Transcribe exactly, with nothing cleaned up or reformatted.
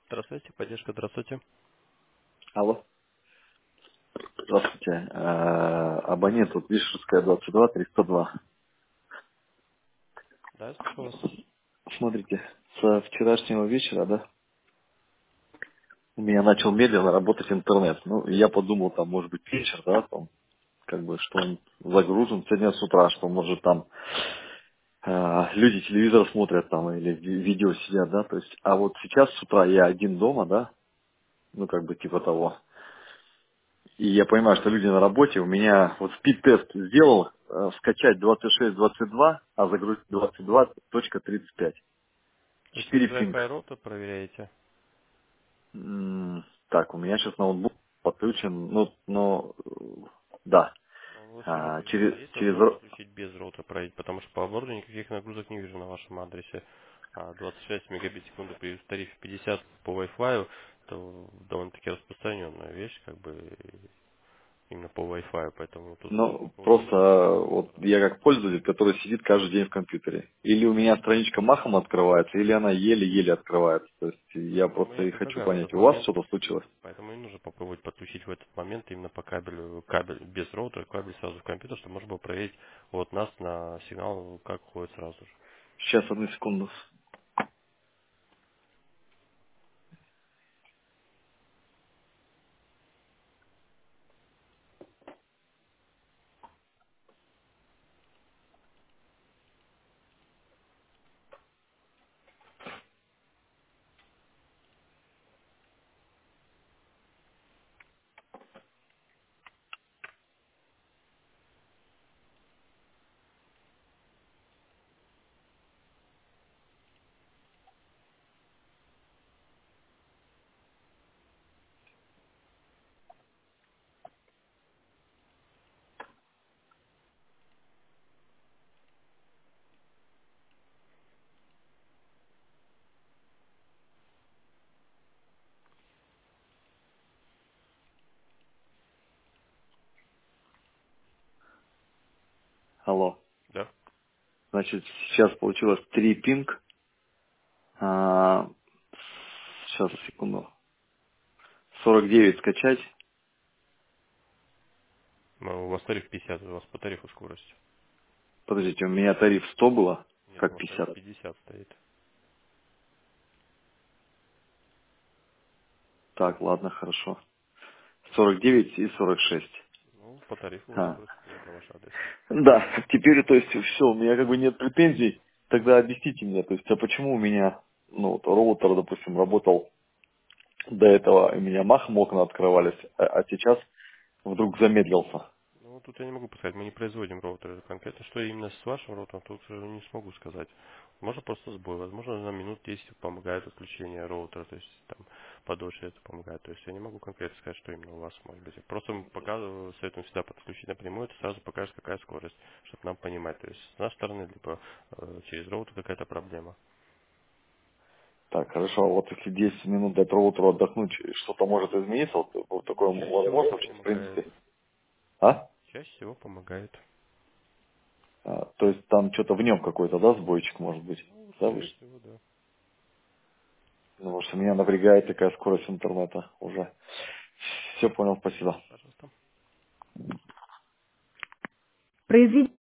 Здравствуйте, поддержка, здравствуйте. Алло. Здравствуйте. Э, Абонент вот Вишерская двадцать два триста два. Да, я слушаю вас. Смотрите, со вчерашнего вечера, да, у меня начал медленно работать интернет. Ну, и я подумал, там, может быть, вечер, да, там, как бы, что он загружен сегодня с утра, что, может, там э, люди телевизор смотрят там или ви- видео сидят, да, то есть, а вот сейчас с утра я один дома, да, ну, как бы, типа того. И я понимаю, что люди на работе, у меня вот спид-тест сделал, э, скачать двадцать шесть двадцать два, а загрузить двадцать два точка тридцать пять. Вы через четыре пинг. Wi-Fi роутер проверяете? М, Так, у меня сейчас ноутбук подключен, ну, но, э, да, Ну, вы все равно а, проверяете. через, А есть через, возможность ро- подключить без роутера проверить? Потому что по оборудованию никаких нагрузок не вижу на вашем адресе. А двадцать шесть мегабит в секунду при тарифе пятьдесят по Wi-Fi, это довольно-таки распространенная вещь, как бы именно по Wi-Fi, поэтому тут ну, по поводу просто нагрузки э, без вот роутера. я как пользователь, который сидит каждый день в компьютере. Или у меня страничка махом открывается, или она еле-еле открывается. То есть я Поэтому просто я и хочу предлагаю в понять, этот у вас момент, что-то случилось? поэтому и нужно попробовать подключить в этот момент именно по кабелю, кабель без роутера, кабель сразу в компьютер, чтобы можно было проверить от нас на сигнал, как ходит сразу же. Сейчас, одну секунду. Алло. Да? Значит, сейчас получилось три пинг. А, сейчас, секунду. сорок девять скачать. Ну, у вас тариф пятьдесят, у вас по тарифу скорость. Подождите, у меня тариф сто было, Нет, у как вас тариф пятьдесят. пятьдесят стоит. Так, ладно, хорошо. сорок девять и сорок шесть. Ну, по тарифу у вас А. скорость идет на ваш адрес. Да, теперь, то есть, все, у меня как бы нет претензий. Тогда объясните мне, то есть, а почему у меня, ну, вот роутер, допустим, работал до этого, и у меня махом окна открывались, а, а сейчас вдруг замедлился. Ну, тут я не могу сказать, мы не производим роутеры конкретно. Что именно с вашим роутером, тут э, не смогу сказать. Можно просто сбой, возможно, на минут десять помогает отключение роутера, то есть там подольше это помогает. То есть я не могу конкретно сказать, что именно у вас может быть. Просто мы показываем, советуем всегда подключить напрямую, это сразу покажет, какая скорость, чтобы нам понимать. То есть с нашей стороны, либо э, через роутер какая-то проблема. Так, хорошо, а вот если десять минут дать роутеру отдохнуть, что-то может измениться? Вот, вот Ну, такое чаще всего возможно это вообще, в помогает. принципе? А? Чаще всего помогает. А, то есть там что-то в нем какой-то, да, сбойчик может быть? Ну, Да, вы скорее ж- всего, да. Ну, потому что меня напрягает такая скорость интернета уже. Все понял, спасибо. Пожалуйста. Произведение